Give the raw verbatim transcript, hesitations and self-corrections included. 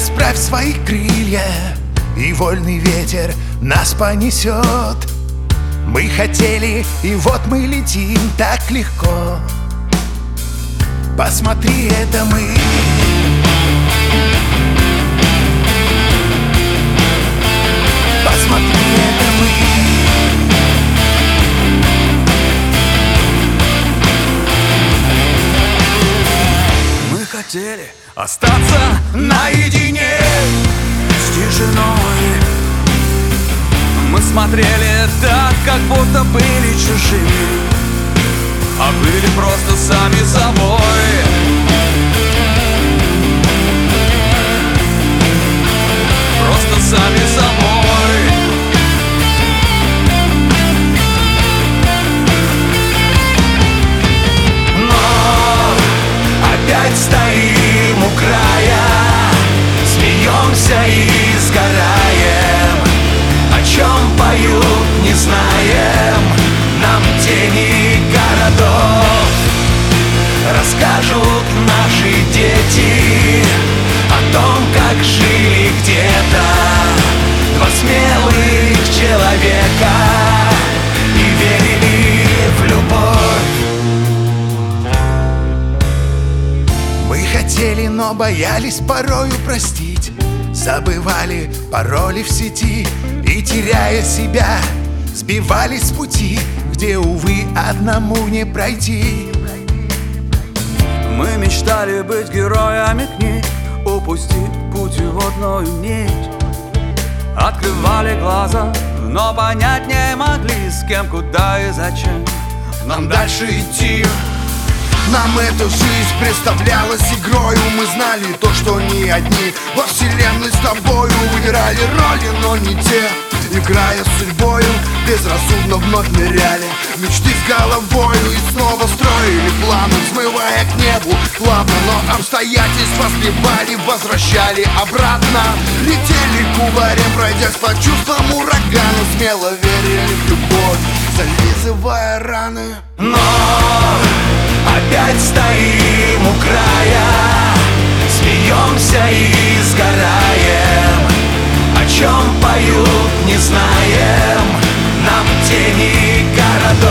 Расправь свои крылья, и вольный ветер нас понесет. Мы хотели, и вот мы летим так легко. Посмотри, это мы. Посмотри, это мы. Мы хотели остаться наедине с тишиной. Мы смотрели так, как будто были чужими, а были просто сами собой. Просто сами собой. Но опять стоим у края, смеемся и сгораем. О чем поют, не знаем. Нам тени городов расскажут наши дети о том, как жили где-то два смелых человека и верили в любовь. Мы хотели, но боялись порою простить. Забывали пароли в сети и, теряя себя, сбивались с пути, где, увы, одному не пройти. Мы мечтали быть героями книг, упустить путеводную нить. Открывали глаза, но понять не могли, с кем, куда и зачем нам дальше идти. Нам эта жизнь представлялась игрою. Мы знали то, что не одни во вселенной с тобою. Выбирали роли, но не те. Играя с судьбою, безрассудно вновь ныряли мечты с головою и снова строили планы, взмывая к небу плавно. Но обстоятельства сбивали, возвращали обратно. Летели кубарем, пройдясь по чувствам урагана. Смело верили в любовь, зализывая раны. Но опять стоим у края, смеемся и сгораем. О чем поют, не знаем. Нам тени городов